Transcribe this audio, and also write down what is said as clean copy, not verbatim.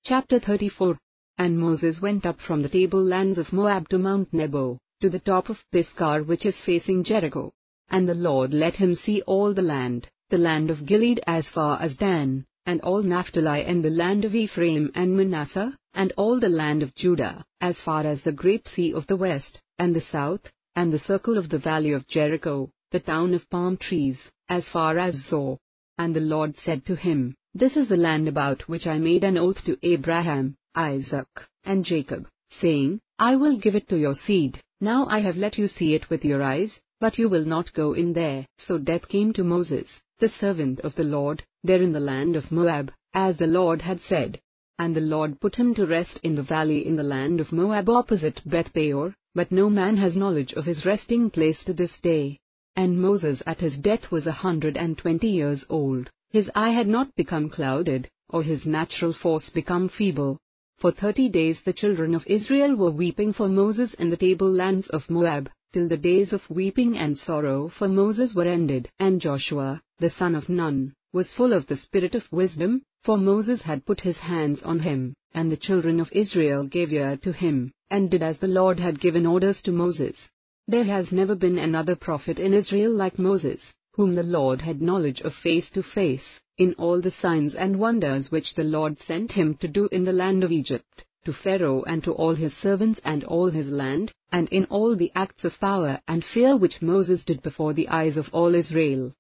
Chapter 34. And Moses went up from the tablelands of Moab to Mount Nebo, to the top of Pisgah which is facing Jericho. And the Lord let him see all the land of Gilead as far as Dan, and all Naphtali, and the land of Ephraim and Manasseh, and all the land of Judah, as far as the great sea of the west, and the south, and the circle of the valley of Jericho, the town of palm trees, as far as Zoar. And the Lord said to him, This is the land about which I made an oath to Abraham, Isaac, and Jacob, saying, I will give it to your seed. Now I have let you see it with your eyes, but you will not go in there. So death came to Moses, the servant of the Lord, there in the land of Moab, as the Lord had said. And the Lord put him to rest in the valley in the land of Moab opposite Beth Peor, but no man has knowledge of his resting place to this day. And Moses at his death was 120 years old. His eye had not become clouded, or his natural force become feeble. For 30 days the children of Israel were weeping for Moses in the tablelands of Moab, till the days of weeping and sorrow for Moses were ended. And Joshua, the son of Nun, was full of the spirit of wisdom, for Moses had put his hands on him, and the children of Israel gave ear to him, and did as the Lord had given orders to Moses. There has never been another prophet in Israel like Moses, whom the Lord had knowledge of face to face, in all the signs and wonders which the Lord sent him to do in the land of Egypt, to Pharaoh and to all his servants and all his land, and in all the acts of power and fear which Moses did before the eyes of all Israel.